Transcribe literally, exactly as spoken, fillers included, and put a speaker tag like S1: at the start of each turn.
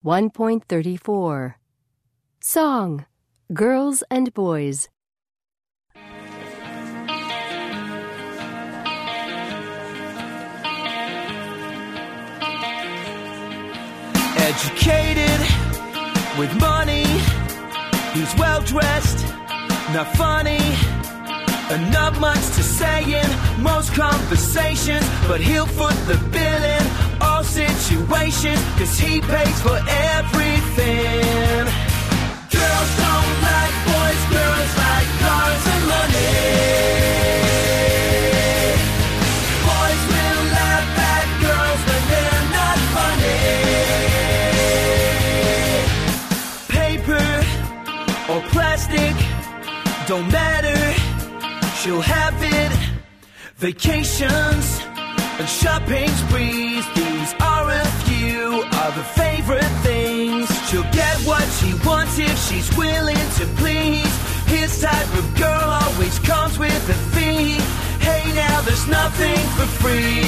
S1: one point thirty-four. Song, Girls and Boys.
S2: Educated, with money, he's well-dressed, not funny, and not much to say in most conversations, but he'll foot the bill in all situations, cause he pays for everything. Girls don't like boys, girls like cars and money. Boys will laugh at girls when they're not funny. Paper or plastic, don't matter, she'll have it. Vacations and shopping sprees, these are a few of her favorite things. She'll get what she wants if she's willing to please. His type of girl always comes with a fee. Hey now, there's nothing for free.